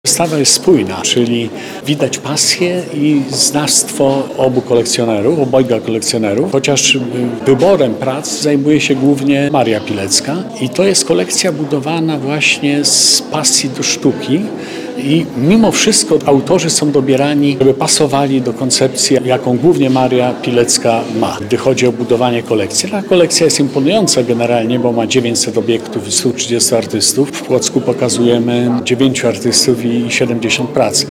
Wystawa jest spójna, czyli widać pasję i znawstwo obojga kolekcjonerów, chociaż wyborem prac zajmuje się głównie Maria Pilecka i to jest kolekcja budowana właśnie z pasji do sztuki. I mimo wszystko autorzy są dobierani, żeby pasowali do koncepcji, jaką głównie Maria Pilecka ma, gdy chodzi o budowanie kolekcji. Ta kolekcja jest imponująca generalnie, bo ma 900 obiektów i 130 artystów. W Płocku pokazujemy 9 artystów i 70 prac.